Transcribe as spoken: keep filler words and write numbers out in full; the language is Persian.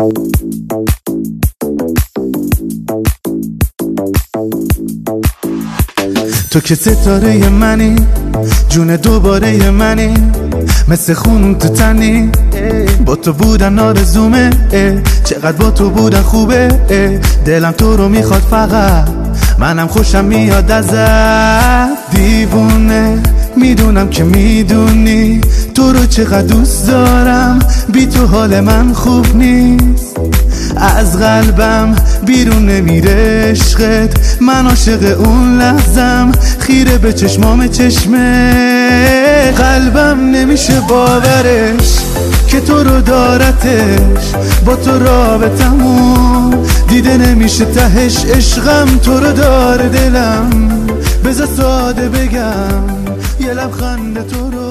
تو که ستاره منی، جون دوباره منی، مثل خون تو تنی، با تو بودن آرزومه، چقدر با تو بودن خوبه، دلم تو رو میخواد فقط، منم خوشم میاد ازت. دیوونه میدونم که میدونی تو رو چقدر دوست دارم، بی تو حال من خوب نیست، از قلبم بیرون نمیره عشقت، من عاشق اون لحظم، خیره به چشمام چشمه، قلبم نمیشه باورش که تو رو دارتش، با تو رابطمون دیده نمیشه تهش، عشقم تو رو داره دلم، بذار ساده بگم یه لبخند تو رو